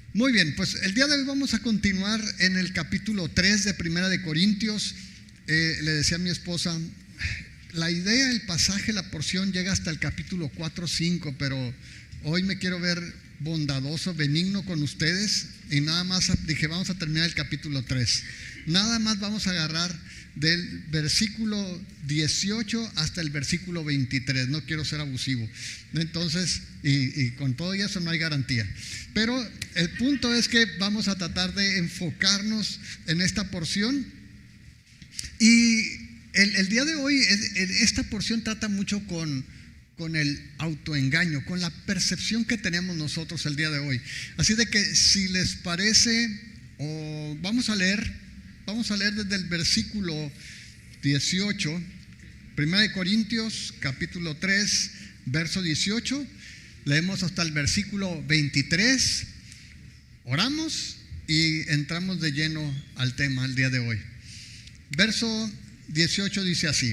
Muy bien, pues el día de hoy vamos a continuar en el capítulo 3 de Primera de Corintios. Le decía a mi esposa, la idea, el pasaje, la porción llega hasta el capítulo 4 o 5, pero hoy me quiero ver bondadoso, benigno con ustedes y nada más dije, vamos a terminar el capítulo 3. Nada más vamos a agarrar del versículo 18 hasta el versículo 23, no quiero ser abusivo. Entonces, y con todo eso no hay garantía. Pero el punto es que vamos a tratar de enfocarnos en esta porción. Y el día de hoy, esta porción trata mucho con el autoengaño, con la percepción que tenemos nosotros el día de hoy. Así de que si les parece, vamos a leer desde el versículo 18, 1 Corintios capítulo 3, verso 18, leemos hasta el versículo 23, oramos y entramos de lleno al tema el día de hoy. Verso 18 dice así: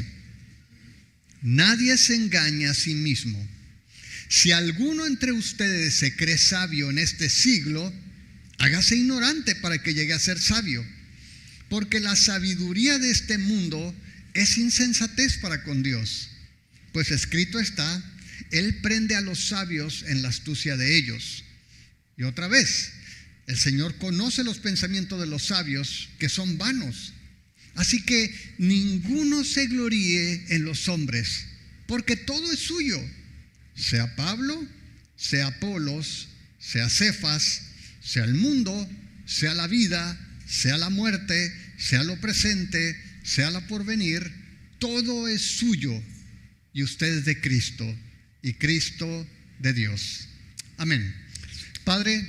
nadie se engaña a sí mismo. Si alguno entre ustedes se cree sabio en este siglo, hágase ignorante para que llegue a ser sabio. Porque la sabiduría de este mundo es insensatez para con Dios. Pues escrito está, Él prende a los sabios en la astucia de ellos. Y otra vez, el Señor conoce los pensamientos de los sabios, que son vanos. Así que ninguno se gloríe en los hombres, porque todo es suyo. Sea Pablo, sea Apolos, sea Cefas, sea el mundo, sea la vida, sea la muerte, sea lo presente, sea la porvenir, todo es suyo, y usted es de Cristo, y Cristo de Dios. Amén. Padre,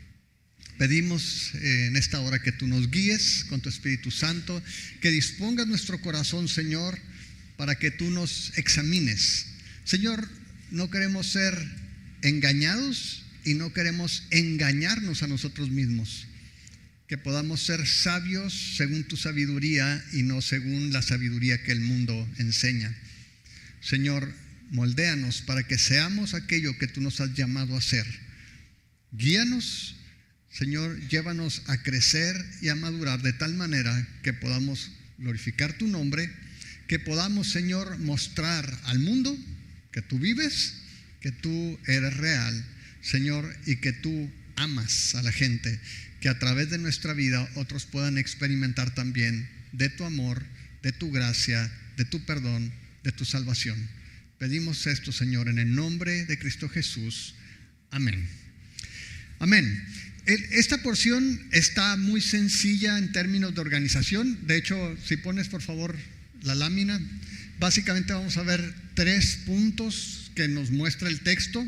pedimos en esta hora que tú nos guíes con tu Espíritu Santo, que dispongas nuestro corazón, Señor, para que tú nos examines. Señor, no queremos ser engañados y no queremos engañarnos a nosotros mismos. Que podamos ser sabios según tu sabiduría y no según la sabiduría que el mundo enseña. Señor, moldéanos para que seamos aquello que tú nos has llamado a ser. Guíanos, Señor, llévanos a crecer y a madurar de tal manera que podamos glorificar tu nombre, que podamos, Señor, mostrar al mundo que tú vives, que tú eres real, Señor, y que tú amas a la gente, que a través de nuestra vida otros puedan experimentar también de tu amor, de tu gracia, de tu perdón, de tu salvación. Pedimos esto, Señor, en el nombre de Cristo Jesús. Amén. Amén. Esta porción está muy sencilla en términos de organización. De hecho, si pones por favor la lámina, básicamente vamos a ver 3 puntos que nos muestra el texto.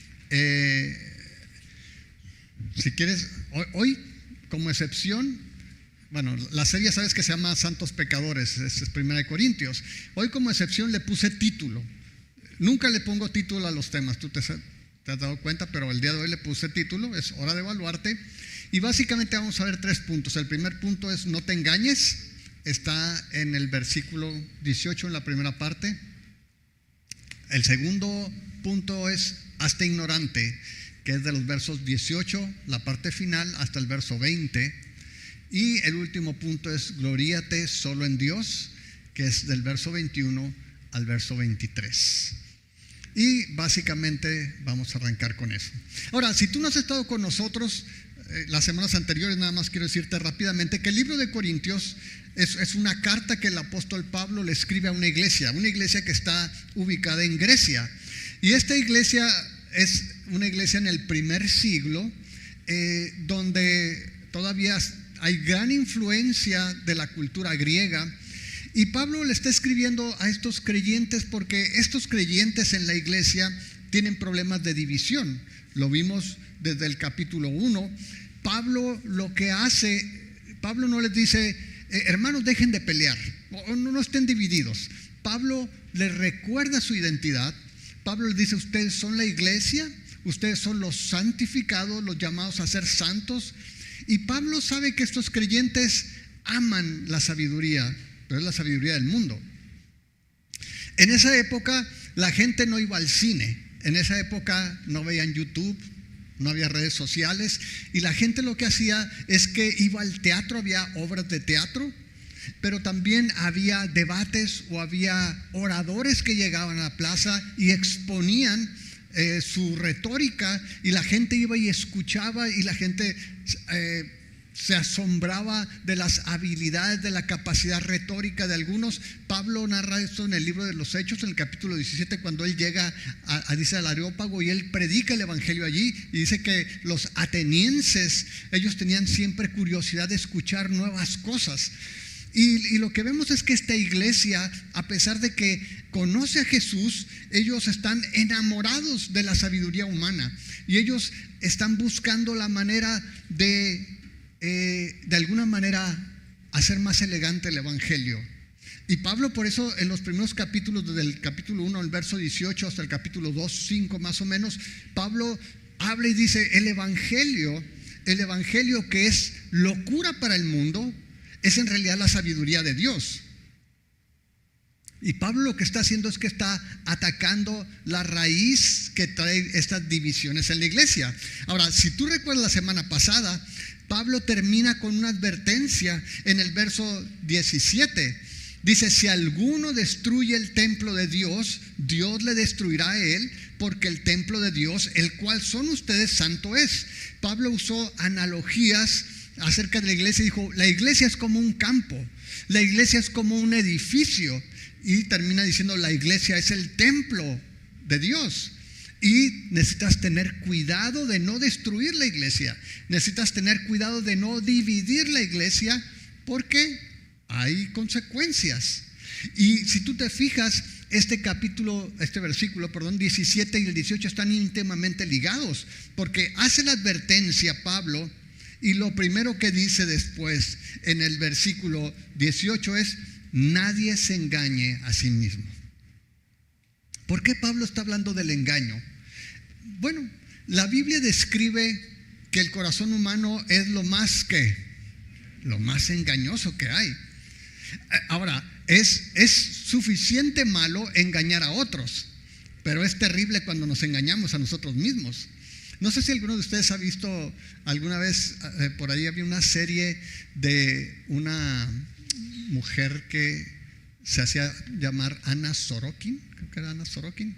Si quieres, hoy como excepción, bueno, la serie sabes que se llama Santos Pecadores, es 1 Corintios. Hoy como excepción le puse título. Nunca le pongo título a los temas, tú te has dado cuenta, pero el día de hoy le puse título, es hora de evaluarte. Y básicamente vamos a ver 3 puntos. El primer punto es no te engañes, está en el versículo 18 en la primera parte. El segundo punto es hazte ignorante, que es de los versos 18, la parte final, hasta el verso 20. Y el último punto es gloríate solo en Dios, que es del verso 21 al verso 23. Y básicamente vamos a arrancar con eso. Ahora, si tú no has estado con nosotros las semanas anteriores, nada más quiero decirte rápidamente que el libro de Corintios es una carta que el apóstol Pablo le escribe a una iglesia que está ubicada en Grecia. Y esta iglesia es una iglesia en el primer siglo, donde todavía hay gran influencia de la cultura griega. Y Pablo le está escribiendo a estos creyentes porque estos creyentes en la iglesia tienen problemas de división. Lo vimos desde el capítulo 1. Pablo lo que hace, Pablo no les dice, hermanos, dejen de pelear, no estén divididos. Pablo les recuerda su identidad. Pablo les dice, ustedes son la iglesia, ustedes son los santificados, los llamados a ser santos. Y Pablo sabe que estos creyentes aman la sabiduría, pero es la sabiduría del mundo. En esa época la gente no iba al cine, en esa época no veían YouTube, no había redes sociales, y la gente lo que hacía es que iba al teatro, había obras de teatro, pero también había debates o había oradores que llegaban a la plaza y exponían su retórica, y la gente iba y escuchaba, y la gente se asombraba de las habilidades, de la capacidad retórica de algunos. Pablo narra esto en el libro de los Hechos, en el capítulo 17, cuando él llega dice al Areópago, y él predica el evangelio allí, y dice que los atenienses, ellos tenían siempre curiosidad de escuchar nuevas cosas. Y lo que vemos es que esta iglesia, a pesar de que conoce a Jesús, ellos están enamorados de la sabiduría humana, y ellos están buscando la manera de alguna manera hacer más elegante el evangelio. Y Pablo, por eso, en los primeros capítulos, desde el capítulo 1, el verso 18 hasta el capítulo 2, 5 más o menos, Pablo habla y dice: el evangelio que es locura para el mundo, es en realidad la sabiduría de Dios. Y Pablo lo que está haciendo es que está atacando la raíz que trae estas divisiones en la iglesia. Ahora, si tú recuerdas la semana pasada, Pablo termina con una advertencia en el verso 17. Dice: si alguno destruye el templo de Dios, Dios le destruirá a él, porque el templo de Dios, el cual son ustedes, santo es. Pablo usó analogías acerca de la iglesia. Dijo: la iglesia es como un campo, la iglesia es como un edificio, y termina diciendo: la iglesia es el templo de Dios. Y necesitas tener cuidado de no destruir la iglesia, necesitas tener cuidado de no dividir la iglesia, porque hay consecuencias. Y si tú te fijas, este versículo 17 y el 18 están íntimamente ligados, porque hace la advertencia Pablo, y lo primero que dice después en el versículo 18 es: nadie se engañe a sí mismo. ¿Por qué Pablo está hablando del engaño? Bueno, la Biblia describe que el corazón humano es lo más engañoso que hay. Ahora, es suficiente malo engañar a otros, pero es terrible cuando nos engañamos a nosotros mismos. No sé si alguno de ustedes ha visto alguna vez, por ahí había una serie de una mujer que se hacía llamar Anna Sorokin, creo que era Anna Sorokin,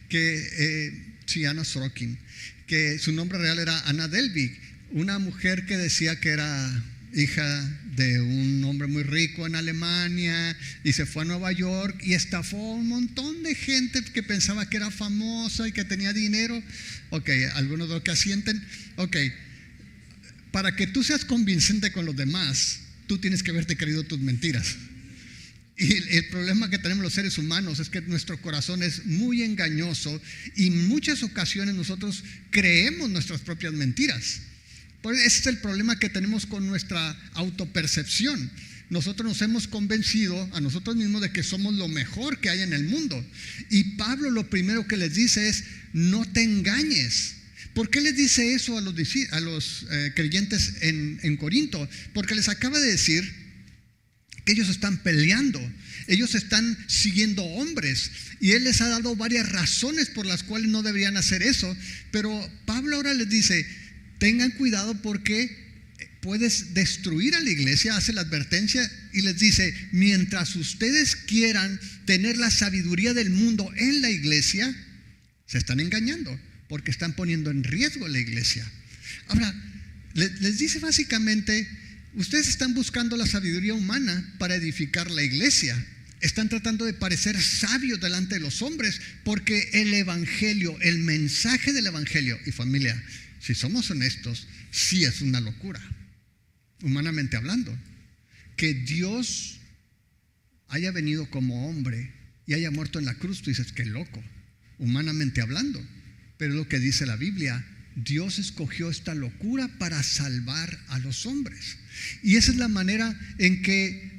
Anna Sorokin, que su nombre real era Anna Delvig, una mujer que decía que era hija de un hombre muy rico en Alemania, y se fue a Nueva York y estafó a un montón de gente que pensaba que era famosa y que tenía dinero. Ok, algunos de los que asienten. Ok, para que tú seas convincente con los demás, tú tienes que haberte creído tus mentiras. Y el problema que tenemos los seres humanos es que nuestro corazón es muy engañoso, y en muchas ocasiones nosotros creemos nuestras propias mentiras. Ese es el problema que tenemos con nuestra autopercepción. Nosotros nos hemos convencido a nosotros mismos de que somos lo mejor que hay en el mundo. Y Pablo lo primero que les dice es: no te engañes. ¿Por qué les dice eso a los creyentes en Corinto? Porque les acaba de decir que ellos están peleando, ellos están siguiendo hombres, y él les ha dado varias razones por las cuales no deberían hacer eso. Pero Pablo ahora les dice: tengan cuidado, porque puedes destruir a la iglesia. Hace la advertencia y les dice: mientras ustedes quieran tener la sabiduría del mundo en la iglesia, se están engañando, porque están poniendo en riesgo la iglesia. Ahora, les dice básicamente: ustedes están buscando la sabiduría humana para edificar la iglesia. Están tratando de parecer sabios delante de los hombres, porque el evangelio, el mensaje del evangelio, y familia, si somos honestos, sí es una locura, humanamente hablando. Que Dios haya venido como hombre y haya muerto en la cruz, tú dices: qué loco, humanamente hablando. Pero lo que dice la Biblia: Dios escogió esta locura para salvar a los hombres. Y esa es la manera en que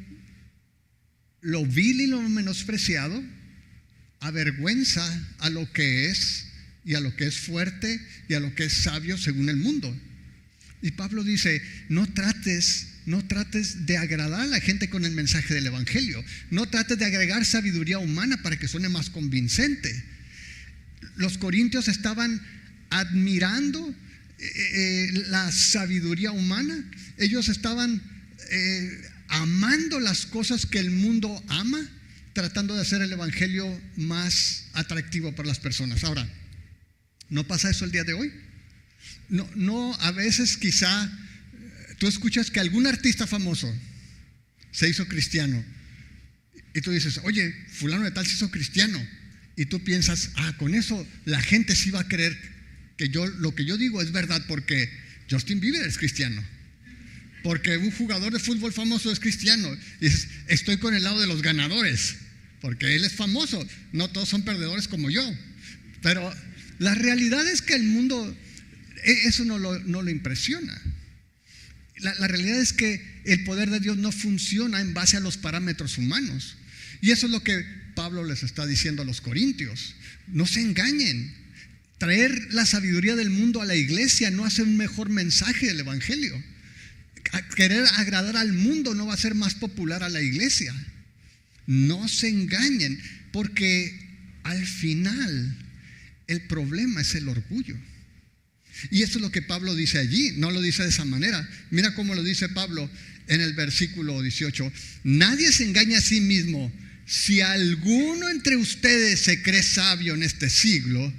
lo vil y lo menospreciado avergüenza a lo que es, y a lo que es fuerte, y a lo que es sabio según el mundo. Y Pablo dice: no trates de agradar a la gente con el mensaje del evangelio. No trates de agregar sabiduría humana para que suene más convincente. Los corintios estaban admirando la sabiduría humana. Ellos estaban amando las cosas que el mundo ama, tratando de hacer el evangelio más atractivo para las personas. Ahora, ¿no pasa eso el día de hoy? No, a veces quizá tú escuchas que algún artista famoso se hizo cristiano y tú dices, oye, fulano de tal se hizo cristiano, y tú piensas, con eso la gente sí va a creer que lo que yo digo es verdad, porque Justin Bieber es cristiano, porque un jugador de fútbol famoso es cristiano, y dices, estoy con el lado de los ganadores, porque él es famoso, no todos son perdedores como yo. Pero la realidad es que el mundo, eso no lo impresiona. La realidad es que el poder de Dios no funciona en base a los parámetros humanos. Y eso es lo que Pablo les está diciendo a los corintios. No se engañen. Traer la sabiduría del mundo a la iglesia no hace un mejor mensaje del evangelio. Querer agradar al mundo no va a ser más popular a la iglesia. No se engañen, porque al final el problema es el orgullo. Y eso es lo que Pablo dice allí, no lo dice de esa manera. Mira cómo lo dice Pablo en el versículo 18. Nadie se engaña a sí mismo. Si alguno entre ustedes se cree sabio en este siglo,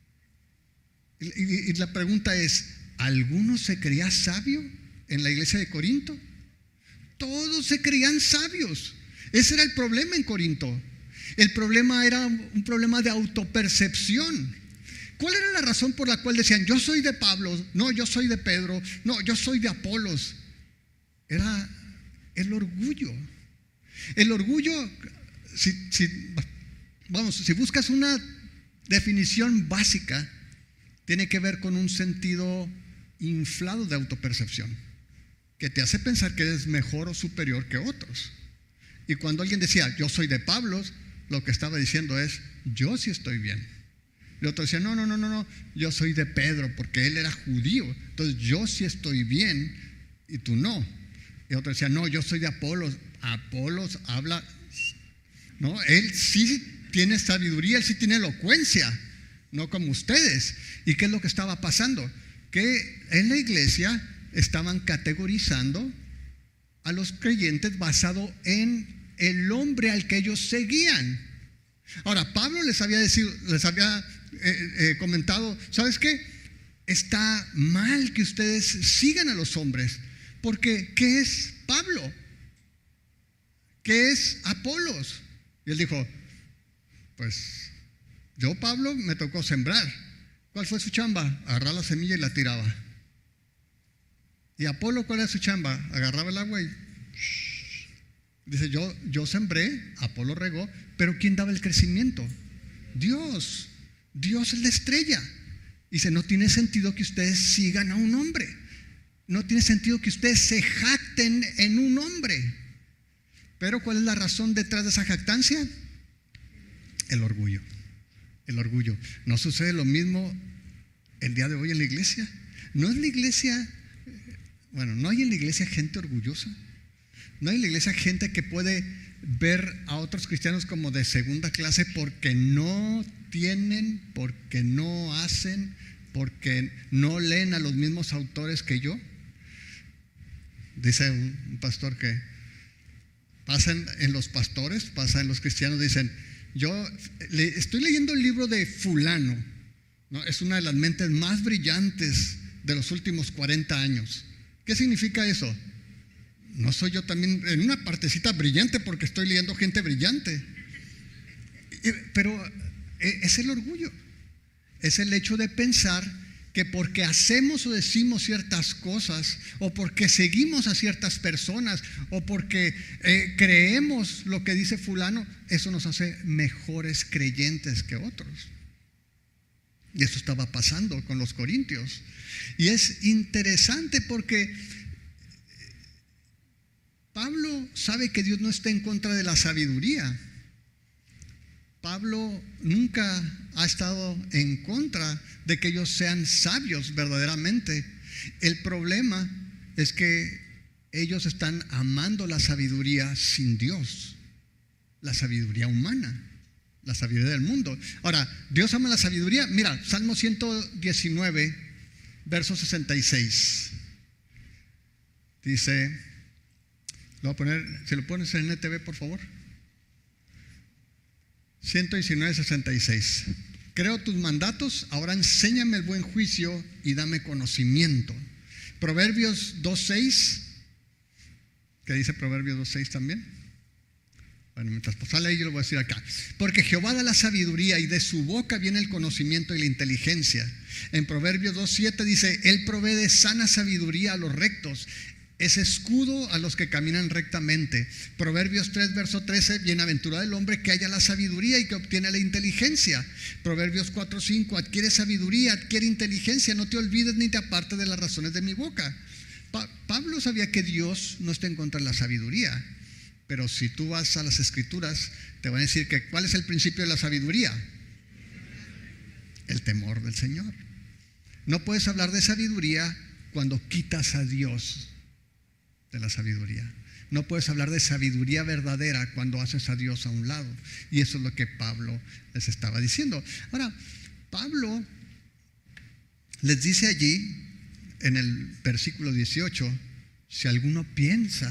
y la pregunta es, ¿alguno se creía sabio en la iglesia de Corinto? Todos se creían sabios. Ese era el problema en Corinto. El problema era un problema de autopercepción. ¿Cuál era la razón por la cual decían, yo soy de Pablo, no, yo soy de Pedro, no, yo soy de Apolos? Era el orgullo. El orgullo, si buscas una definición básica, tiene que ver con un sentido inflado de autopercepción, que te hace pensar que eres mejor o superior que otros. Y cuando alguien decía, yo soy de Pablo, lo que estaba diciendo es, yo sí estoy bien. Y otro decía, no, yo soy de Pedro, porque él era judío, entonces yo sí estoy bien y tú no. Y otro decía, no, yo soy de Apolos. Apolos habla, no, él sí tiene sabiduría, él sí tiene elocuencia, no como ustedes. ¿Y qué es lo que estaba pasando? Que en la iglesia estaban categorizando a los creyentes basado en el hombre al que ellos seguían. Ahora, Pablo les había comentado, ¿sabes qué? Está mal que ustedes sigan a los hombres, porque ¿qué es Pablo? ¿Qué es Apolos? Y él dijo, pues yo, Pablo, me tocó sembrar. ¿Cuál fue su chamba? Agarrar la semilla y la tiraba. ¿Y Apolo cuál era su chamba? Agarraba el agua y dice, yo sembré, Apolo regó, pero ¿quién daba el crecimiento? Dios es la estrella. Dice, no tiene sentido que ustedes sigan a un hombre, no tiene sentido que ustedes se jacten en un hombre. Pero ¿cuál es la razón detrás de esa jactancia? El orgullo. El orgullo. ¿No sucede lo mismo el día de hoy en la iglesia? ¿No es la iglesia, no hay en la iglesia gente orgullosa? ¿No hay en la iglesia gente que puede ver a otros cristianos como de segunda clase porque no tienen, porque no hacen, porque no leen a los mismos autores que yo? Dice un pastor que pasa en los pastores, pasa en los cristianos, dicen, yo estoy leyendo el libro de fulano, ¿no? Es una de las mentes más brillantes de los últimos 40 años. ¿Qué significa eso? ¿No soy yo también en una partecita brillante porque estoy leyendo gente brillante? Pero es el orgullo. Es el hecho de pensar que porque hacemos o decimos ciertas cosas, o porque seguimos a ciertas personas, o porque creemos lo que dice fulano, eso nos hace mejores creyentes que otros. Y eso estaba pasando con los corintios. Y es interesante porque Pablo sabe que Dios no está en contra de la sabiduría. Pablo nunca ha estado en contra de que ellos sean sabios verdaderamente. El problema es que ellos están amando la sabiduría sin Dios, la sabiduría humana, la sabiduría del mundo. Ahora, ¿Dios ama la sabiduría? Mira, Salmo 119, verso 66. Dice, lo voy a poner, si lo pones en NTV, por favor. 119:66. Creo tus mandatos, ahora enséñame el buen juicio y dame conocimiento. Proverbios 2:6. ¿Qué dice Proverbios 2:6 también? Bueno, mientras sale ahí yo lo voy a decir acá. Porque Jehová da la sabiduría y de su boca viene el conocimiento y la inteligencia. En Proverbios 2:7 dice, Él provee de sana sabiduría a los rectos, es escudo a los que caminan rectamente. Proverbios 3, verso 13, bienaventurado el hombre que haya la sabiduría y que obtiene la inteligencia. Proverbios 4:5, adquiere sabiduría, adquiere inteligencia, no te olvides ni te apartes de las razones de mi boca. Pablo sabía que Dios no está en contra de la sabiduría, pero si tú vas a las escrituras, te van a decir que ¿cuál es el principio de la sabiduría? El temor del Señor. No puedes hablar de sabiduría cuando quitas a Dios de la sabiduría. No puedes hablar de sabiduría verdadera cuando haces a Dios a un lado. Y eso es lo que Pablo les estaba diciendo. Ahora, Pablo les dice allí, en el versículo 18, si alguno piensa,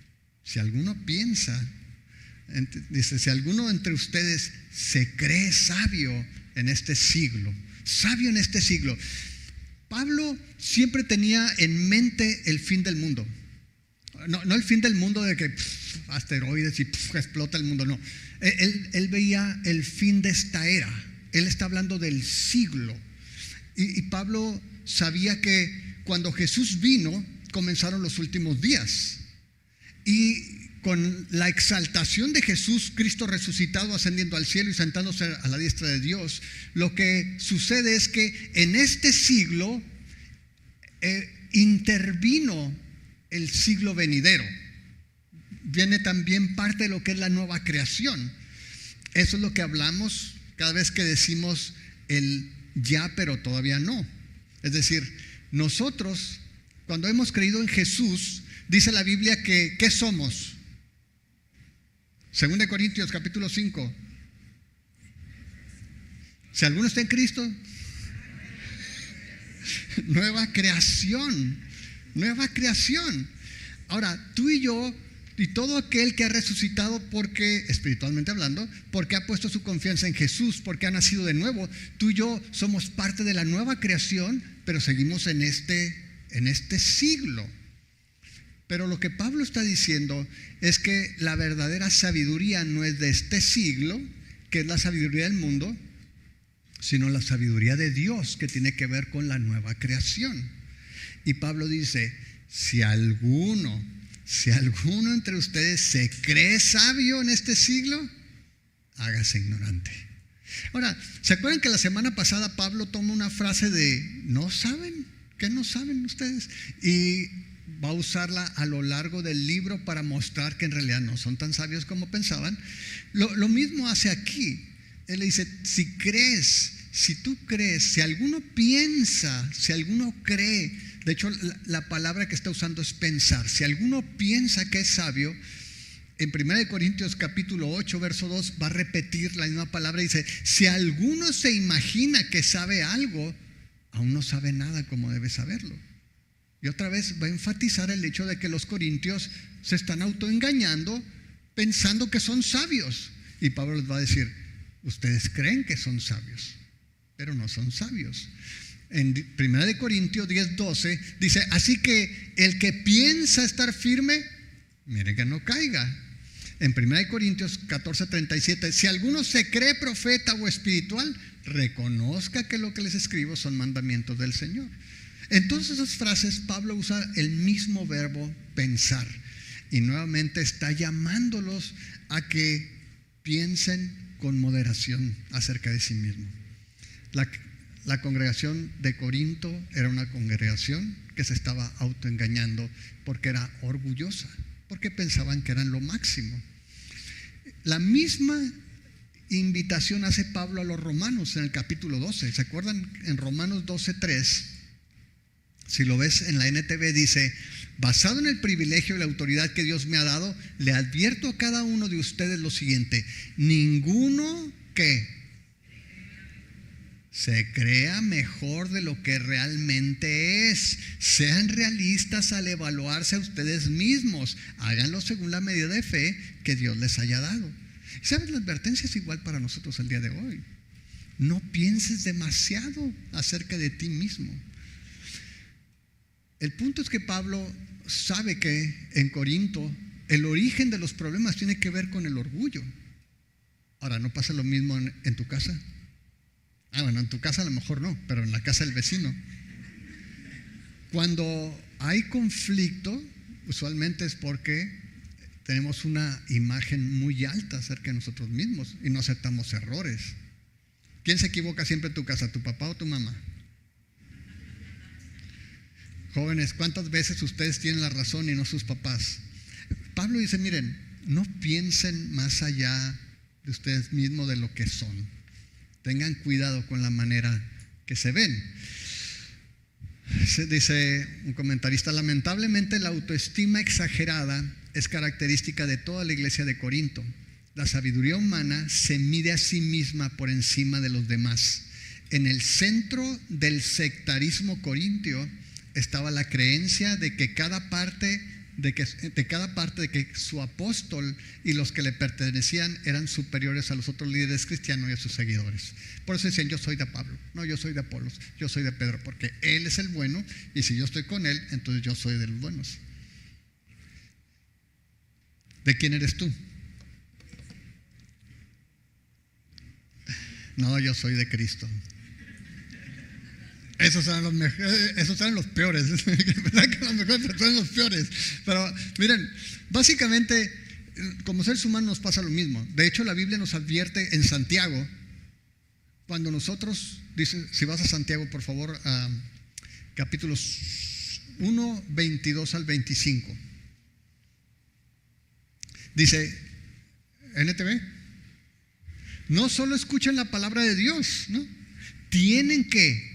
dice, si alguno entre ustedes se cree sabio en este siglo, Pablo siempre tenía en mente el fin del mundo. No el fin del mundo de que asteroides y explota el mundo, no. Él veía el fin de esta era. Él está hablando del siglo. Y Pablo sabía que cuando Jesús vino, comenzaron los últimos días. Y con la exaltación de Jesús, Cristo resucitado, ascendiendo al cielo y sentándose a la diestra de Dios, lo que sucede es que en este siglo intervino el siglo venidero. Viene también parte de lo que es la nueva creación. Eso es lo que hablamos cada vez que decimos el ya, pero todavía no. Es decir, nosotros, cuando hemos creído en Jesús, dice la Biblia que ¿qué somos? 2 Corintios capítulo 5. Si alguno está en Cristo, nueva creación. Ahora, tú y yo y todo aquel que ha resucitado, porque espiritualmente hablando, porque ha puesto su confianza en Jesús, porque ha nacido de nuevo, tú y yo somos parte de la nueva creación, pero seguimos en este siglo. Pero lo que Pablo está diciendo es que la verdadera sabiduría no es de este siglo, que es la sabiduría del mundo, sino la sabiduría de Dios, que tiene que ver con la nueva creación. Y Pablo dice, si alguno entre ustedes se cree sabio en este siglo, hágase ignorante. Ahora, ¿se acuerdan que la semana pasada Pablo toma una frase de ¿no saben? ¿Qué no saben ustedes? Y va a usarla a lo largo del libro para mostrar que en realidad no son tan sabios como pensaban. Lo mismo hace aquí. Él le dice, si tú crees, si alguno piensa, si alguno cree. De hecho, la palabra que está usando es pensar. Si alguno piensa que es sabio, en 1 Corintios capítulo 8, verso 2, va a repetir la misma palabra. Dice, si alguno se imagina que sabe algo, aún no sabe nada como debe saberlo. Y otra vez va a enfatizar el hecho de que los corintios se están autoengañando pensando que son sabios. Y Pablo les va a decir, ustedes creen que son sabios, pero no son sabios. En 1 Corintios 10:12 dice, así que el que piensa estar firme, mire que no caiga. En 1 Corintios 14:37, si alguno se cree profeta o espiritual, reconozca que lo que les escribo son mandamientos del Señor. En todas esas frases Pablo usa el mismo verbo pensar, y nuevamente está llamándolos a que piensen con moderación acerca de sí mismo. La congregación de Corinto era una congregación que se estaba autoengañando porque era orgullosa, porque pensaban que eran lo máximo. La misma invitación hace Pablo a los romanos en el capítulo 12. ¿Se acuerdan? En Romanos 12:3, si lo ves en la NTV, dice, basado en el privilegio y la autoridad que Dios me ha dado, le advierto a cada uno de ustedes lo siguiente: ninguno que se crea mejor de lo que realmente es. Sean realistas al evaluarse a ustedes mismos. Háganlo según la medida de fe que Dios les haya dado. ¿Sabes? La advertencia es igual para nosotros el día de hoy. No pienses demasiado acerca de ti mismo. El punto es que Pablo sabe que en Corinto el origen de los problemas tiene que ver con el orgullo. Ahora, ¿no pasa lo mismo en tu casa? Bueno, en tu casa a lo mejor no, pero en la casa del vecino. Cuando hay conflicto, usualmente es porque tenemos una imagen muy alta acerca de nosotros mismos y no aceptamos errores. ¿Quién se equivoca siempre en tu casa, tu papá o tu mamá? Jóvenes, ¿cuántas veces ustedes tienen la razón y no sus papás? Pablo dice, miren, no piensen más allá de ustedes mismos de lo que son. Tengan cuidado con la manera que se ven. Dice un comentarista, lamentablemente la autoestima exagerada es característica de toda la iglesia de Corinto. La sabiduría humana se mide a sí misma por encima de los demás. En el centro del sectarismo corintio estaba la creencia de que cada parte de que su apóstol y los que le pertenecían eran superiores a los otros líderes cristianos y a sus seguidores. Por eso decían, yo soy de Pablo, no, yo soy de Apolos, yo soy de Pedro, porque él es el bueno y si yo estoy con él, entonces yo soy de los buenos. ¿De quién eres tú? No, yo soy de Cristo. Esos eran los peores. ¿Verdad que los mejores son los peores? Pero miren, básicamente como seres humanos nos pasa lo mismo. De hecho, la Biblia nos advierte en Santiago, cuando nosotros, dice, si vas a Santiago, por favor, a capítulos 1, 22 al 25. Dice, NTV, no solo escuchen la palabra de Dios, ¿no? Tienen que,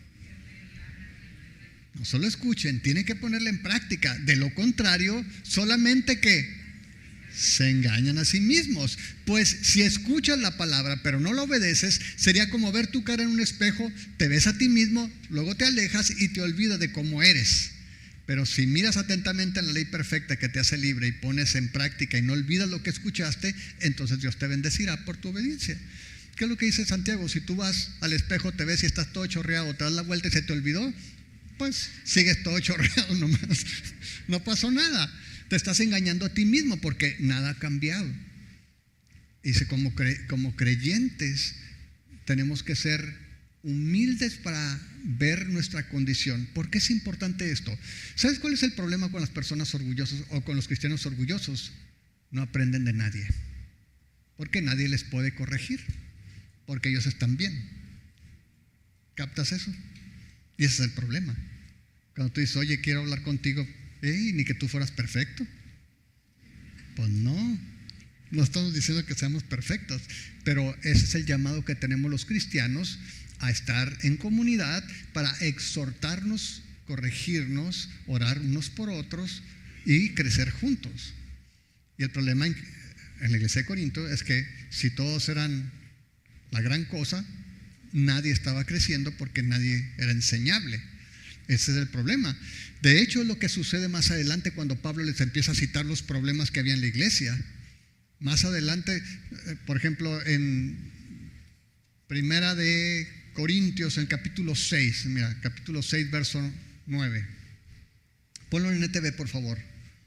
no solo escuchen, tienen que ponerla en práctica. De lo contrario, solamente que se engañan a sí mismos. Pues si escuchas la palabra pero no la obedeces, sería como ver tu cara en un espejo, te ves a ti mismo, luego te alejas y te olvidas de cómo eres. Pero si miras atentamente a la ley perfecta que te hace libre y pones en práctica y no olvidas lo que escuchaste, entonces Dios te bendecirá por tu obediencia. ¿Qué es lo que dice Santiago? Si tú vas al espejo, te ves y estás todo chorreado, te das la vuelta y se te olvidó, pues sigues todo chorreado nomás. No pasó nada. Te estás engañando a ti mismo porque nada ha cambiado. Dice, como creyentes tenemos que ser humildes para ver nuestra condición. ¿Por qué es importante esto? ¿Sabes cuál es el problema con las personas orgullosas o con los cristianos orgullosos? No aprenden de nadie, porque nadie les puede corregir, porque ellos están bien. ¿Captas eso? Y ese es el problema. Cuando tú dices, oye, quiero hablar contigo, ni que tú fueras perfecto. Pues no estamos diciendo que seamos perfectos, pero ese es el llamado que tenemos los cristianos, a estar en comunidad para exhortarnos, corregirnos, orar unos por otros y crecer juntos. Y el problema en la iglesia de Corinto es que si todos eran la gran cosa, nadie estaba creciendo porque nadie era enseñable. Ese es el problema. De hecho, es lo que sucede más adelante cuando Pablo les empieza a citar los problemas que había en la iglesia. Más adelante, por ejemplo, en Primera de Corintios, en capítulo 6, mira, capítulo 6, verso 9. Ponlo en NTV, por favor.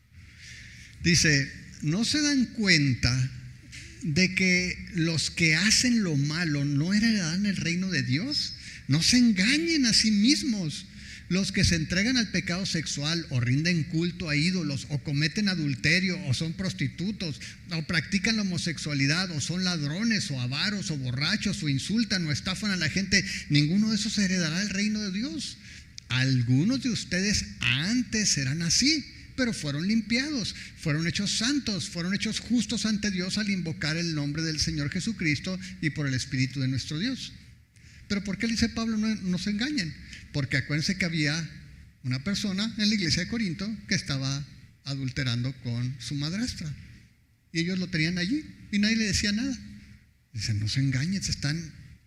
Dice, ¿no se dan cuenta de que los que hacen lo malo no heredarán el reino de Dios? No se engañen a sí mismos. Los que se entregan al pecado sexual o rinden culto a ídolos o cometen adulterio o son prostitutos o practican la homosexualidad o son ladrones o avaros o borrachos o insultan o estafan a la gente, ninguno de esos heredará el reino de Dios. Algunos de ustedes antes eran así, pero fueron limpiados, fueron hechos santos, fueron hechos justos ante Dios al invocar el nombre del Señor Jesucristo y por el Espíritu de nuestro Dios. Pero ¿por qué le dice Pablo no se engañen? Porque acuérdense que había una persona en la iglesia de Corinto que estaba adulterando con su madrastra. Y ellos lo tenían allí y nadie le decía nada. Dicen, no se engañen, se están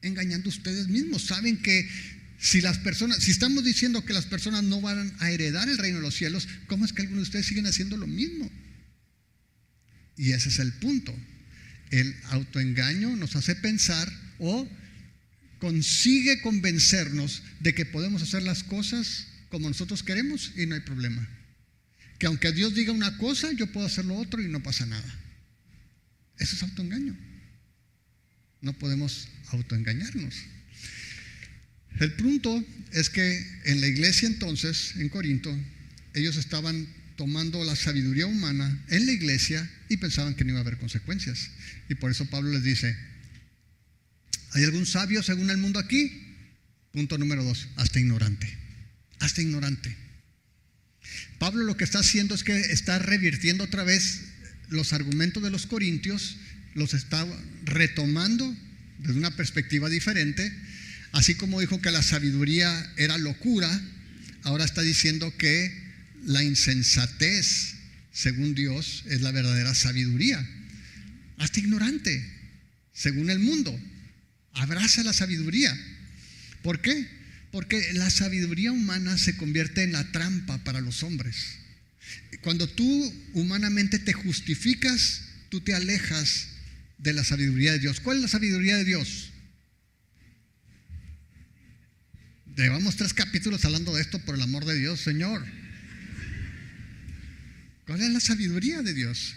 engañando ustedes mismos. Saben que si estamos diciendo que las personas no van a heredar el reino de los cielos, ¿cómo es que algunos de ustedes siguen haciendo lo mismo? Y ese es el punto. El autoengaño nos hace pensar o consigue convencernos de que podemos hacer las cosas como nosotros queremos y no hay problema. Que aunque Dios diga una cosa, yo puedo hacer lo otro y no pasa nada. Eso es autoengaño. No podemos autoengañarnos. El punto es que en la iglesia entonces, en Corinto, ellos estaban tomando la sabiduría humana en la iglesia y pensaban que no iba a haber consecuencias. Y por eso Pablo les dice: ¿hay algún sabio según el mundo aquí? Punto número 2, hasta ignorante. Hasta ignorante. Pablo lo que está haciendo es que está revirtiendo otra vez los argumentos de los corintios, los está retomando desde una perspectiva diferente. Así como dijo que la sabiduría era locura, ahora está diciendo que la insensatez, según Dios, es la verdadera sabiduría. Hasta ignorante, según el mundo, abraza la sabiduría. ¿Por qué? Porque la sabiduría humana se convierte en la trampa para los hombres. Cuando tú humanamente te justificas, tú te alejas de la sabiduría de Dios. ¿Cuál es la sabiduría de Dios? Llevamos 3 capítulos hablando de esto, por el amor de Dios, Señor. ¿Cuál es la sabiduría de Dios?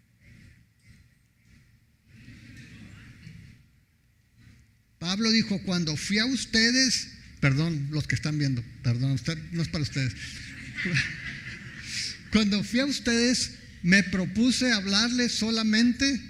Pablo dijo: cuando fui a ustedes, perdón, los que están viendo, perdón, usted, no es para ustedes. Cuando fui a ustedes, me propuse hablarles solamente.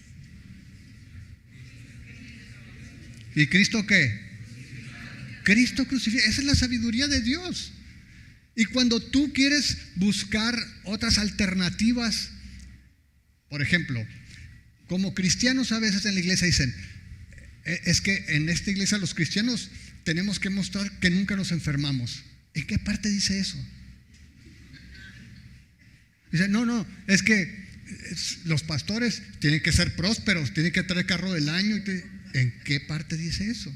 ¿Y Cristo qué? Cristo crucificado. Esa es la sabiduría de Dios. Y cuando tú quieres buscar otras alternativas, por ejemplo, como cristianos a veces en la iglesia dicen: es que en esta iglesia los cristianos tenemos que mostrar que nunca nos enfermamos. ¿En qué parte dice eso? Dice: no, es que los pastores tienen que ser prósperos, tienen que traer carro del año. ¿En qué parte dice eso?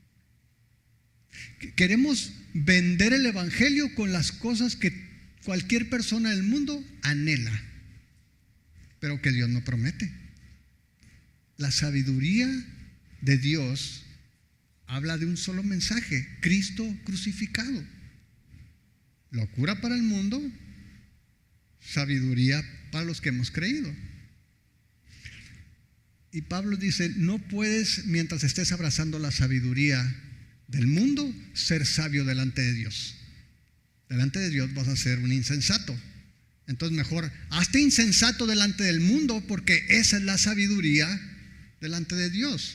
Queremos vender el evangelio con las cosas que cualquier persona del mundo anhela, pero que Dios no promete. La sabiduría de Dios habla de un solo mensaje: Cristo crucificado. Locura para el mundo, sabiduría para los que hemos creído. Y Pablo dice: no puedes, mientras estés abrazando la sabiduría del mundo, ser sabio delante de Dios. Delante de Dios vas a ser un insensato. Entonces mejor hazte insensato delante del mundo, porque esa es la sabiduría delante de Dios.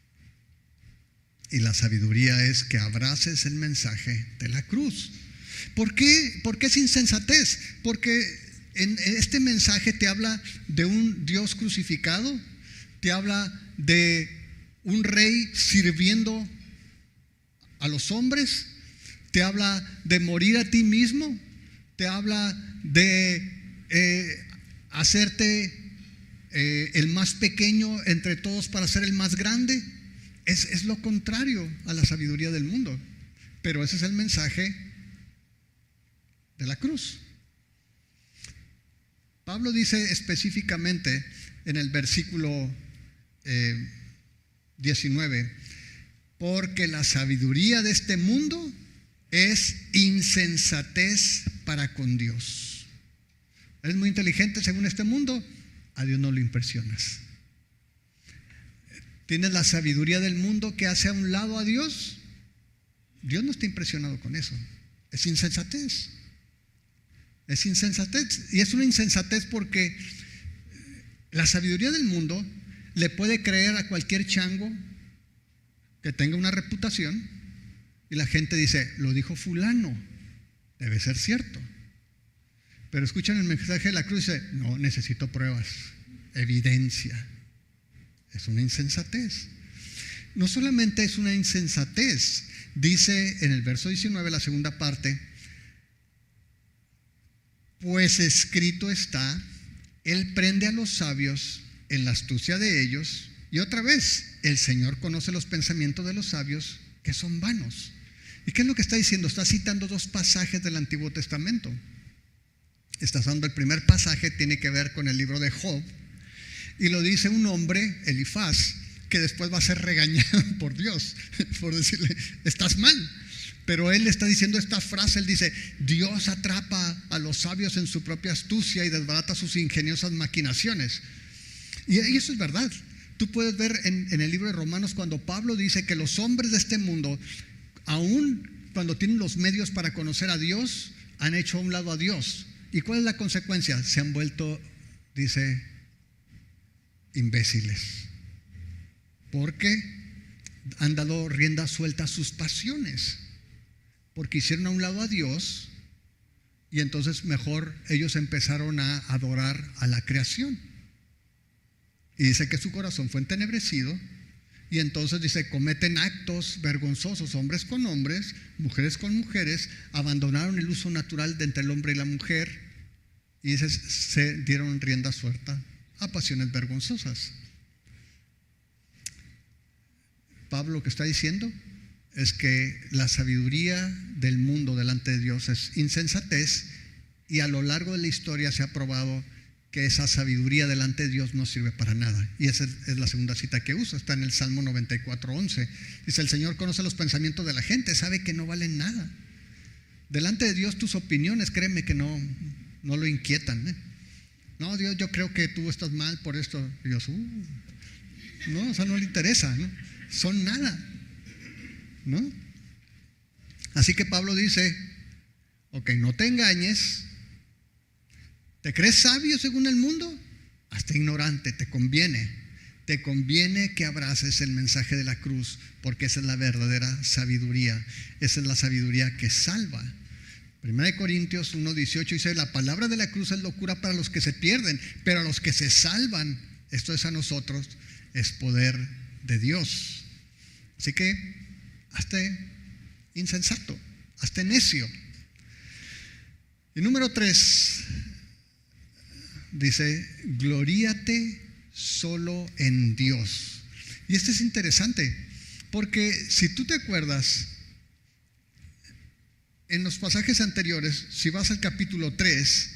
Y la sabiduría es que abraces el mensaje de la cruz. ¿Por qué? ¿Por qué es insensatez? Porque en este mensaje te habla de un Dios crucificado, te habla de un rey sirviendo a los hombres, te habla de morir a ti mismo, te habla de hacerte el más pequeño entre todos para ser el más grande. Es lo contrario a la sabiduría del mundo, pero ese es el mensaje de la cruz. Pablo dice específicamente en el versículo 19: porque la sabiduría de este mundo es insensatez para con Dios. Eres muy inteligente según este mundo, a Dios no lo impresionas. Tienes la sabiduría del mundo que hace a un lado a Dios, Dios no está impresionado con eso. Es insensatez. Es insensatez. Y es una insensatez porque la sabiduría del mundo le puede creer a cualquier chango que tenga una reputación, y la gente dice: lo dijo fulano, debe ser cierto. Pero escuchan el mensaje de la cruz y dice: no, necesito pruebas, evidencia. Es una insensatez. No solamente es una insensatez, dice en el verso 19, la segunda parte: pues escrito está, Él prende a los sabios en la astucia de ellos. Y otra vez, el Señor conoce los pensamientos de los sabios que son vanos. ¿Y qué es lo que está diciendo? Está citando dos pasajes del Antiguo Testamento. Está usando el primer pasaje, tiene que ver con el libro de Job, y lo dice un hombre, Elifaz, que después va a ser regañado por Dios por decirle, estás mal. Pero él está diciendo esta frase, él dice, Dios atrapa a los sabios en su propia astucia y desbarata sus ingeniosas maquinaciones. Y eso es verdad. Tú puedes ver en el libro de Romanos cuando Pablo dice que los hombres de este mundo, aun cuando tienen los medios para conocer a Dios, han hecho a un lado a Dios. ¿Y cuál es la consecuencia? Se han vuelto, dice, imbéciles, porque han dado rienda suelta a sus pasiones, porque hicieron a un lado a Dios, y entonces mejor ellos empezaron a adorar a la creación. Y dice que su corazón fue entenebrecido, y entonces dice, cometen actos vergonzosos, hombres con hombres, mujeres con mujeres, abandonaron el uso natural de entre el hombre y la mujer, y dice, se dieron rienda suelta a pasiones vergonzosas. Pablo lo que está diciendo es que la sabiduría del mundo delante de Dios es insensatez, y a lo largo de la historia se ha probado que esa sabiduría delante de Dios no sirve para nada. Y esa es la segunda cita que usa, está en el Salmo 94:11. Dice, el Señor conoce los pensamientos de la gente, sabe que no valen nada. Delante de Dios tus opiniones, créeme que no lo inquietan, ¿eh? No, Dios, yo creo que tú estás mal por esto. Y Dios, no, o sea, no le interesa, ¿no? Son nada, ¿no? Así que Pablo dice, ok, no te engañes. ¿Te crees sabio según el mundo? Hasta ignorante, te conviene que abraces el mensaje de la cruz, porque esa es la verdadera sabiduría, esa es la sabiduría que salva. 1 Corintios 1:18 dice, la palabra de la cruz es locura para los que se pierden, pero a los que se salvan, esto es a nosotros, es poder de Dios. Así que hazte insensato, hazte necio. Y número 3 dice, gloríate solo en Dios. Y este es interesante, porque si tú te acuerdas, en los pasajes anteriores, si vas al capítulo 3,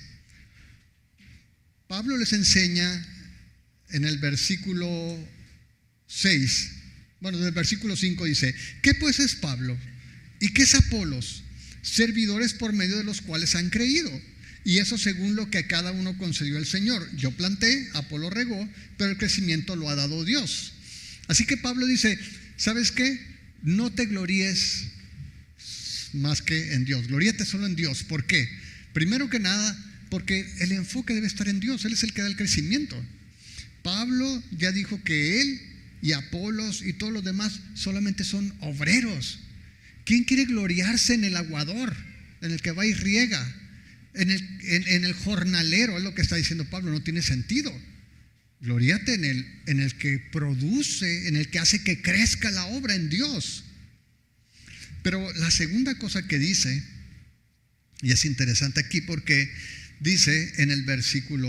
Pablo les enseña en el versículo 6, bueno, del versículo 5 dice, ¿qué pues es Pablo? ¿Y qué es Apolos? Servidores por medio de los cuales han creído. Y eso según lo que a cada uno concedió el Señor. Yo planté, Apolo regó, pero el crecimiento lo ha dado Dios. Así que Pablo dice, ¿sabes qué? No te gloríes más que en Dios. Gloríate solo en Dios. ¿Por qué? Primero que nada, porque el enfoque debe estar en Dios. Él es el que da el crecimiento. Pablo ya dijo que él y Apolos y todos los demás solamente son obreros. ¿Quién quiere gloriarse en el aguador, en el que va y riega? En el jornalero, es lo que está diciendo Pablo, no tiene sentido. Gloríate en el que produce, en el que hace que crezca la obra, en Dios. Pero la segunda cosa que dice, y es interesante aquí porque dice en el versículo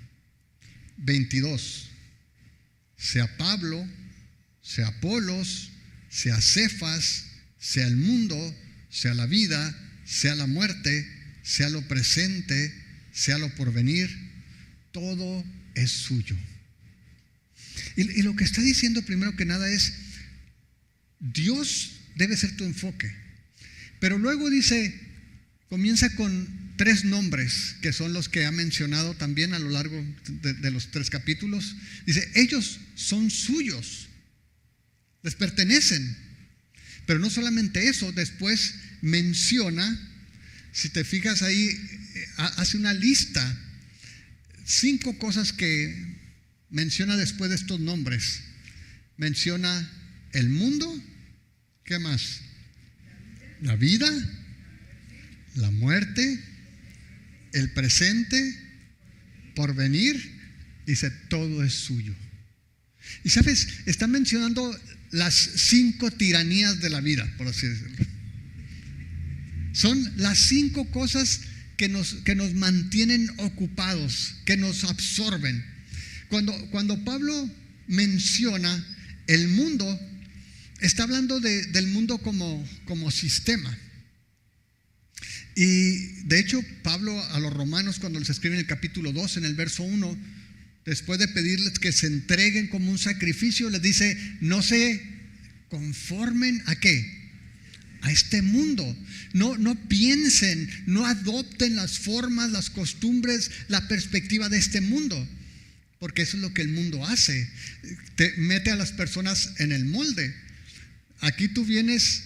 22, sea Pablo, sea Apolos, sea Cefas, sea el mundo, sea la vida, sea la muerte, sea lo presente, sea lo porvenir, todo es suyo. Y lo que está diciendo primero que nada es, Dios debe ser tu enfoque. Pero luego dice, comienza con 3 nombres, que son los que ha mencionado también a lo largo de los 3 capítulos. Dice, ellos son suyos, les pertenecen. Pero no solamente eso, después menciona, si te fijas ahí, hace una lista, 5 cosas que menciona después de estos nombres. Menciona el mundo, ¿qué más? La vida, la muerte, el presente, porvenir, dice, todo es suyo. Y sabes, está mencionando las 5 tiranías de la vida, por así decirlo. Son las 5 cosas que nos mantienen ocupados, que nos absorben. Cuando Pablo menciona el mundo, está hablando del mundo como sistema. Y de hecho, Pablo a los romanos, cuando les escribe en el capítulo 2, en el verso 1, después de pedirles que se entreguen como un sacrificio, les dice: no se conformen ¿a qué? A este mundo. No piensen, no adopten las formas, las costumbres, la perspectiva de este mundo, porque eso es lo que el mundo hace, te mete a las personas en el molde. Aquí tú vienes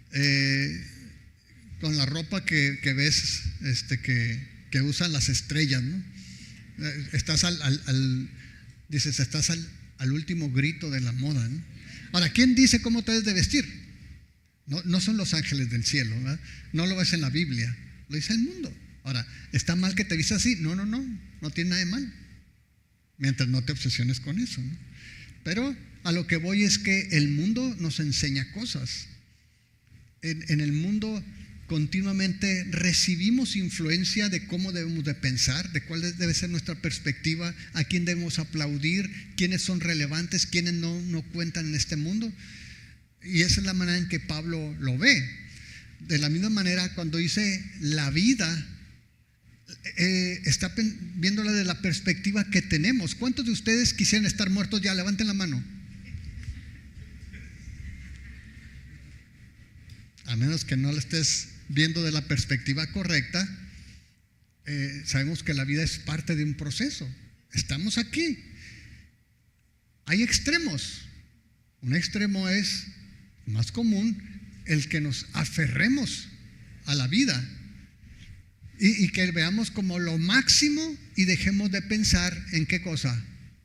con la ropa que ves, que usan las estrellas, ¿no? Estás dices, estás al último grito de la moda, ¿no? Ahora, ¿quién dice cómo te debes de vestir? No son los ángeles del cielo, ¿verdad? No lo ves en la Biblia, lo dice el mundo. Ahora, ¿está mal que te vistas así? No tiene nada de mal, mientras no te obsesiones con eso, ¿no? Pero a lo que voy es que el mundo nos enseña cosas. En el mundo continuamente recibimos influencia de cómo debemos de pensar, de cuál debe ser nuestra perspectiva, a quién debemos aplaudir, quiénes son relevantes, quiénes no cuentan en este mundo. Y esa es la manera en que Pablo lo ve. De la misma manera, cuando dice la vida, está viéndola de la perspectiva que tenemos. ¿Cuántos de ustedes quisieran estar muertos ya? Levanten la mano. A menos que no la estés viendo de la perspectiva correcta, sabemos que la vida es parte de un proceso. Estamos aquí. Hay extremos. Un extremo es más común, el que nos aferremos a la vida y que veamos como lo máximo y dejemos de pensar en qué cosa,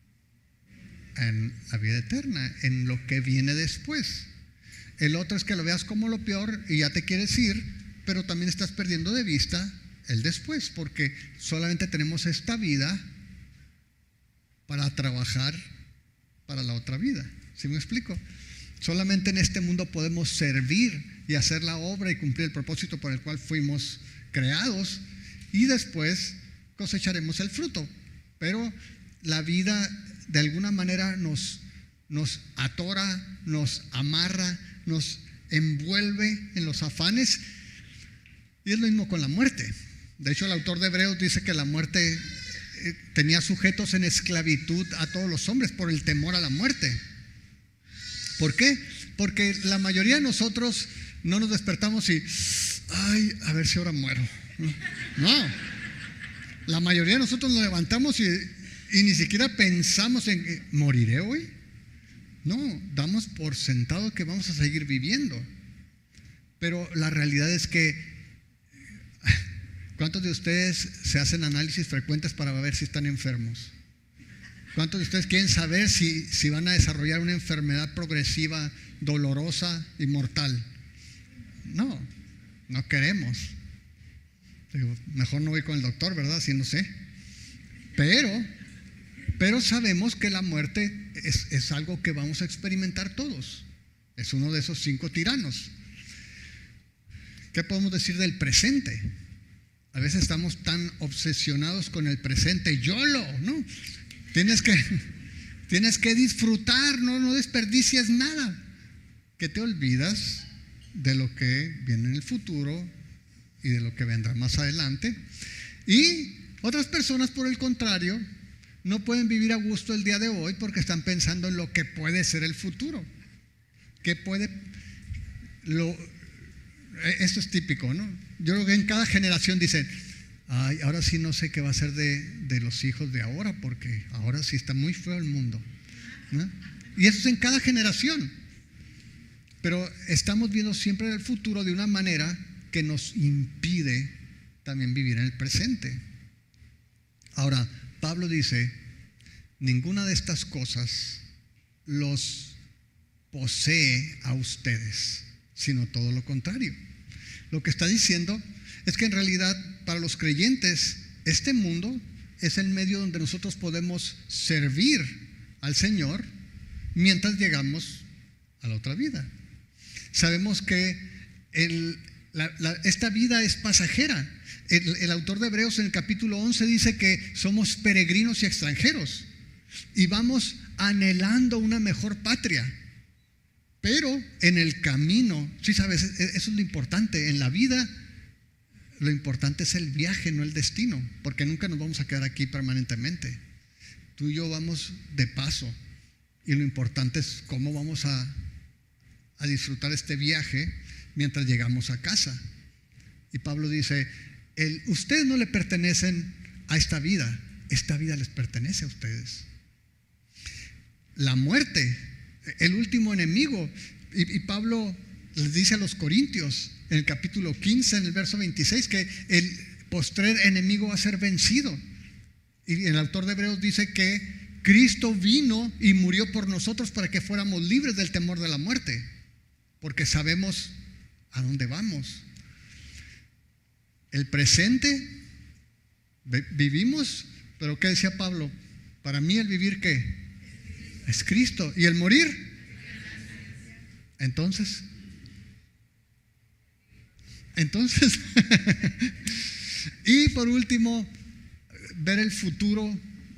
en la vida eterna, en lo que viene después. El otro es que lo veas como lo peor y ya te quieres ir, pero también estás perdiendo de vista el después, porque solamente tenemos esta vida para trabajar para la otra vida. ¿Sí me explico? Solamente en este mundo podemos servir y hacer la obra y cumplir el propósito por el cual fuimos creados, y después cosecharemos el fruto. Pero la vida de alguna manera nos atora, nos amarra, nos envuelve en los afanes, y es lo mismo con la muerte. De hecho, el autor de Hebreos dice que la muerte tenía sujetos en esclavitud a todos los hombres por el temor a la muerte. ¿Por qué? Porque la mayoría de nosotros no nos despertamos y a ver si ahora muero. No, la mayoría de nosotros nos levantamos y ni siquiera pensamos en ¿moriré hoy? No, damos por sentado que vamos a seguir viviendo. Pero la realidad es que ¿cuántos de ustedes se hacen análisis frecuentes para ver si están enfermos? ¿Cuántos de ustedes quieren saber si van a desarrollar una enfermedad progresiva, dolorosa y mortal? No queremos. Digo, mejor no voy con el doctor, ¿verdad? Si no sé. Pero sabemos que la muerte es algo que vamos a experimentar todos. Es uno de esos 5 tiranos. ¿Qué podemos decir del presente? A veces estamos tan obsesionados con el presente. YOLO, ¿no? Tienes que disfrutar, no desperdicies nada, que te olvidas de lo que viene en el futuro y de lo que vendrá más adelante. Y otras personas, por el contrario, no pueden vivir a gusto el día de hoy porque están pensando en lo que puede ser el futuro. Esto es típico, ¿no? Yo creo que en cada generación dicen: ahora sí no sé qué va a ser de los hijos de ahora, porque ahora sí está muy feo el mundo, ¿no? Y eso es en cada generación. Pero estamos viendo siempre el futuro de una manera que nos impide también vivir en el presente. Ahora, Pablo dice: ninguna de estas cosas los posee a ustedes, sino todo lo contrario. Lo que está diciendo es que en realidad para los creyentes este mundo es el medio donde nosotros podemos servir al Señor mientras llegamos a la otra vida. Sabemos que esta vida es pasajera. El autor de Hebreos en el capítulo 11 dice que somos peregrinos y extranjeros. y vamos anhelando una mejor patria. Pero en el camino, sí sabes, eso es lo importante. En la vida, lo importante es el viaje, no el destino, porque nunca nos vamos a quedar aquí permanentemente. Tú y yo vamos de paso, y lo importante es cómo vamos a disfrutar este viaje mientras llegamos a casa. Y Pablo dice, ustedes no le pertenecen a esta vida les pertenece a ustedes. La muerte, el último enemigo, y Pablo les dice a los Corintios en el capítulo 15, en el verso 26, que el postrer enemigo va a ser vencido. Y el autor de Hebreos dice que Cristo vino y murió por nosotros para que fuéramos libres del temor de la muerte, porque sabemos a dónde vamos. El presente vivimos, pero ¿qué decía Pablo? Para mí el vivir, ¿qué? Es Cristo. ¿Y el morir? Entonces y por último, ver el futuro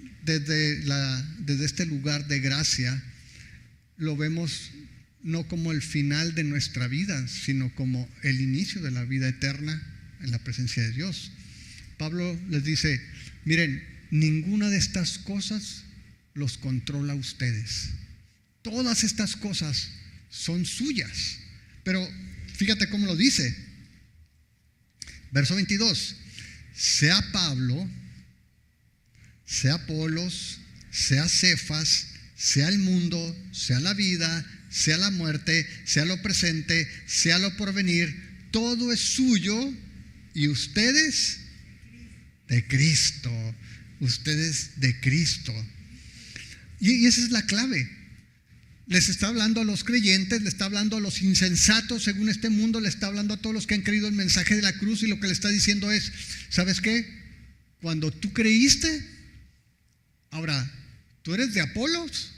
desde este lugar de gracia. Lo vemos no como el final de nuestra vida, sino como el inicio de la vida eterna en la presencia de Dios. Pablo les dice, miren, ninguna de estas cosas los controla a ustedes. Todas estas cosas son suyas. Pero fíjate cómo lo dice. Verso 22. Sea Pablo, sea Apolos, sea Cefas, sea el mundo, sea la vida, sea la muerte, sea lo presente, sea lo porvenir, todo es suyo, y ustedes de Cristo. Ustedes de Cristo. Y esa es la clave. Les está hablando a los creyentes, le está hablando a los insensatos según este mundo, le está hablando a todos los que han creído el mensaje de la cruz, y lo que le está diciendo es, ¿sabes qué? Cuando tú creíste, ahora, tú eres de Apolos,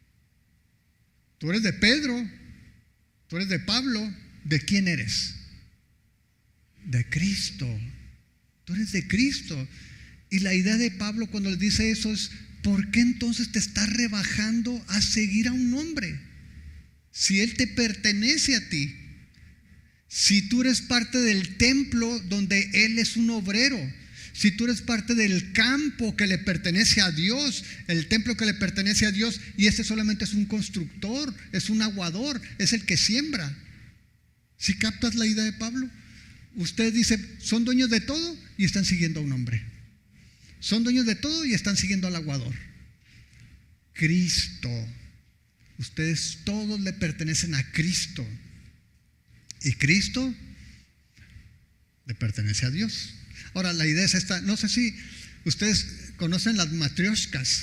tú eres de Pedro, tú eres de Pablo, ¿de quién eres? De Cristo. Tú eres de Cristo. Y la idea de Pablo cuando le dice eso es, ¿por qué entonces te estás rebajando a seguir a un hombre? Si él te pertenece a ti, si tú eres parte del templo donde él es un obrero, si tú eres parte del campo que le pertenece a Dios, el templo que le pertenece a Dios, y este solamente es un constructor, es un aguador, es el que siembra. ¿Sí captas la idea de Pablo? Usted dice, son dueños de todo y están siguiendo a un hombre. Son dueños de todo y están siguiendo al aguador. Cristo. Ustedes todos le pertenecen a Cristo. Y Cristo le pertenece a Dios. Ahora, la idea es esta. No sé si ustedes conocen las matrioshkas,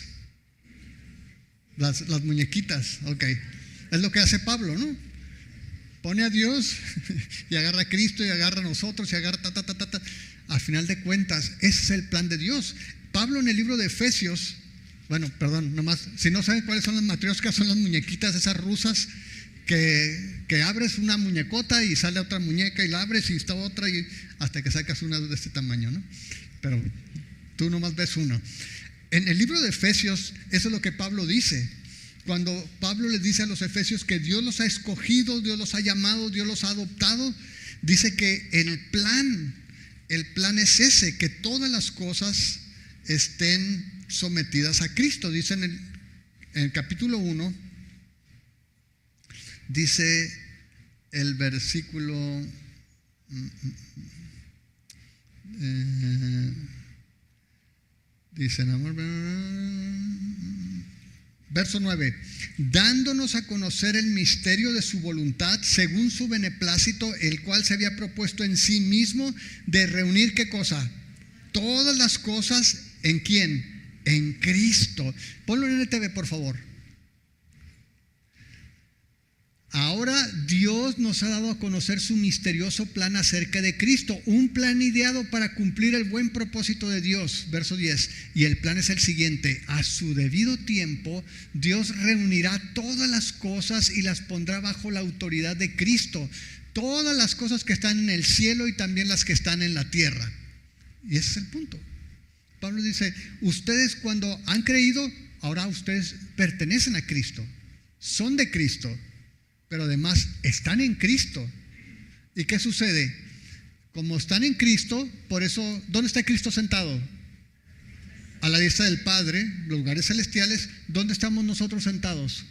las muñequitas. Ok. Es lo que hace Pablo, ¿no? Pone a Dios y agarra a Cristo y agarra a nosotros y agarra Al final de cuentas, ese es el plan de Dios. Pablo en el libro de Efesios, nomás, si no saben cuáles son las matrioscas, son las muñequitas esas rusas que abres una muñecota y sale otra muñeca y la abres y está otra, y hasta que sacas una de este tamaño, ¿no? Pero tú nomás ves uno. En el libro de Efesios, eso es lo que Pablo dice. Cuando Pablo les dice a los efesios que Dios los ha escogido, Dios los ha llamado, Dios los ha adoptado, dice que el plan es ese, que todas las cosas estén sometidas a Cristo. Dice en el capítulo 1, dice el versículo dice verso 9, dándonos a conocer el misterio de su voluntad según su beneplácito, el cual se había propuesto en sí mismo de reunir, ¿qué cosa? Todas las cosas, ¿en quién? En Cristo. Ponlo en NTV, por favor. Ahora Dios nos ha dado a conocer su misterioso plan acerca de Cristo, un plan ideado para cumplir el buen propósito de Dios. Verso 10, y el plan es el siguiente: a su debido tiempo Dios reunirá todas las cosas y las pondrá bajo la autoridad de Cristo, todas las cosas que están en el cielo y también las que están en la tierra. Y ese es el punto. Pablo dice, ustedes cuando han creído, ahora ustedes pertenecen a Cristo, son de Cristo, pero además están en Cristo. ¿Y qué sucede? Como están en Cristo, por eso, ¿dónde está Cristo sentado? A la diestra del Padre, los lugares celestiales. ¿Dónde estamos nosotros sentados?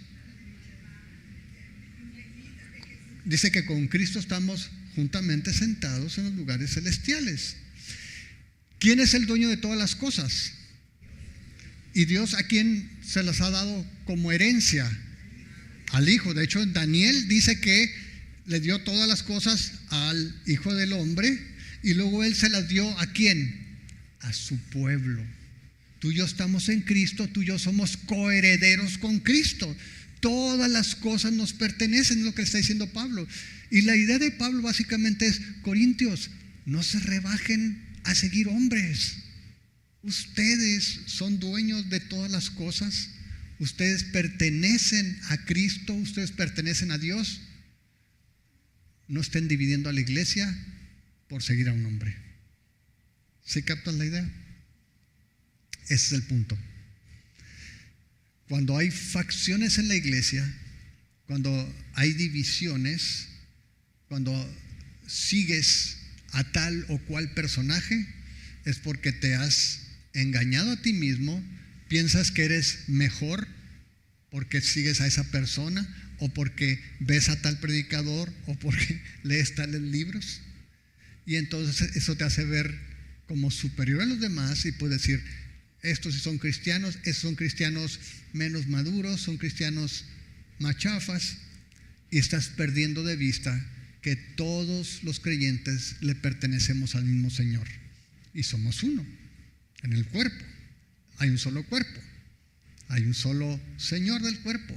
Dice que con Cristo estamos juntamente sentados en los lugares celestiales. ¿Quién es el dueño de todas las cosas? Y Dios, ¿a quién se las ha dado como herencia? Al Hijo. De hecho, Daniel dice que le dio todas las cosas al Hijo del Hombre, y luego Él se las dio ¿a quién? A su pueblo. Tú y yo estamos en Cristo, tú y yo somos coherederos con Cristo. Todas las cosas nos pertenecen, es lo que está diciendo Pablo. Y la idea de Pablo básicamente es: Corintios, no se rebajen a seguir hombres. Ustedes son dueños de todas las cosas. Ustedes pertenecen a Cristo, ustedes pertenecen a Dios. No estén dividiendo a la iglesia por seguir a un hombre. ¿Sí captan la idea? Ese es el punto. Cuando hay facciones en la iglesia, cuando hay divisiones, cuando sigues a tal o cual personaje, es porque te has engañado a ti mismo, piensas que eres mejor porque sigues a esa persona, o porque ves a tal predicador, o porque lees tales libros, y entonces eso te hace ver como superior a los demás, y puedes decir: estos sí son cristianos, estos son cristianos menos maduros, son cristianos más chafas, y estás perdiendo de vista que todos los creyentes le pertenecemos al mismo Señor, y somos uno en el cuerpo. Hay un solo cuerpo, hay un solo Señor del cuerpo.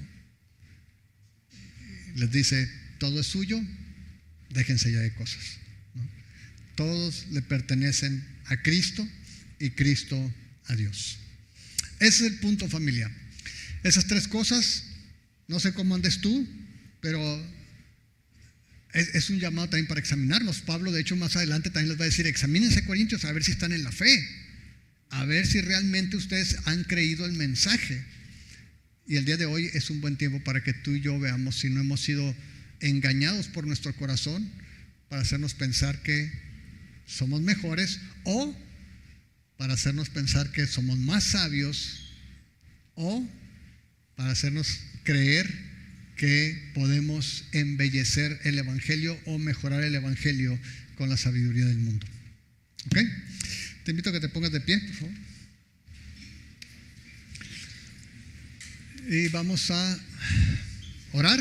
Les dice: todo es suyo, déjense ya de cosas, ¿no? Todos le pertenecen a Cristo y Cristo a Dios. Ese es el punto, familia. Esas tres cosas, no sé cómo andes tú, pero es un llamado también para examinarnos. Pablo, de hecho, más adelante también les va a decir: examínense, Corintios, a ver si están en la fe, a ver si realmente ustedes han creído el mensaje. Y el día de hoy es un buen tiempo para que tú y yo veamos si no hemos sido engañados por nuestro corazón para hacernos pensar que somos mejores, o para hacernos pensar que somos más sabios, o para hacernos creer que podemos embellecer el Evangelio o mejorar el Evangelio con la sabiduría del mundo. ¿Ok? Te invito a que te pongas de pie, por favor. Y vamos a orar.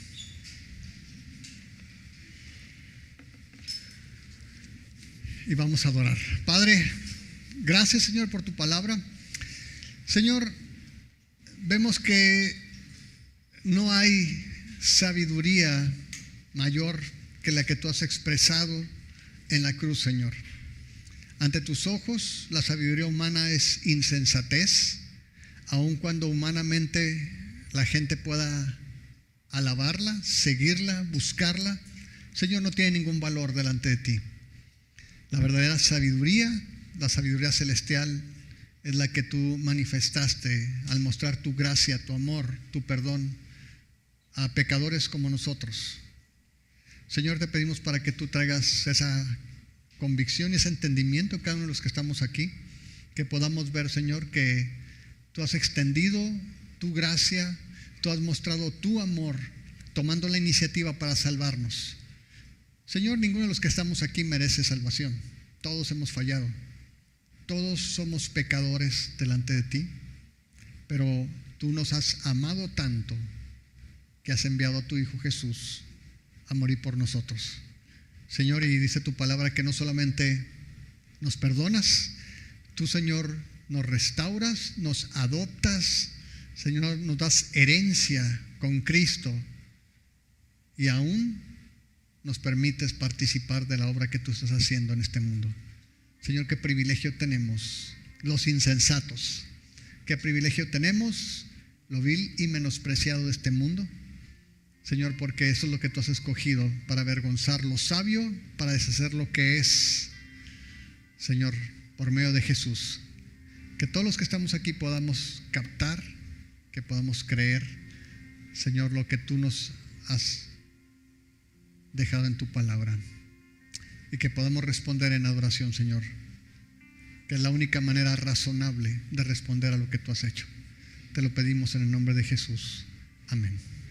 Y vamos a adorar. Padre, gracias, Señor, por tu palabra. Señor, vemos que no hay sabiduría mayor que la que tú has expresado en la cruz, Señor. Ante tus ojos, la sabiduría humana es insensatez, aun cuando humanamente la gente pueda alabarla, seguirla, buscarla. Señor, no tiene ningún valor delante de ti. La verdadera sabiduría, la sabiduría celestial, es la que tú manifestaste al mostrar tu gracia, tu amor, tu perdón a pecadores como nosotros. Señor, te pedimos para que tú traigas esa convicción y ese entendimiento a cada uno de los que estamos aquí, que podamos ver, Señor, que tú has extendido tu gracia, tú has mostrado tu amor, tomando la iniciativa para salvarnos. Señor, ninguno de los que estamos aquí merece salvación. Todos hemos fallado. Todos somos pecadores delante de ti. Pero tú nos has amado tanto que has enviado a tu Hijo Jesús a morir por nosotros. Señor, y dice tu palabra que no solamente nos perdonas, tú, Señor, nos restauras, nos adoptas, Señor, nos das herencia con Cristo, y aún nos permites participar de la obra que tú estás haciendo en este mundo. Señor, qué privilegio tenemos los insensatos, qué privilegio tenemos lo vil y menospreciado de este mundo, Señor, porque eso es lo que tú has escogido para avergonzar lo sabio, para deshacer lo que es, Señor, por medio de Jesús. Que todos los que estamos aquí podamos captar que podamos creer, Señor, lo que tú nos has dejado en tu palabra, y que podamos responder en adoración, Señor, que es la única manera razonable de responder a lo que tú has hecho. Te lo pedimos en el nombre de Jesús. Amén.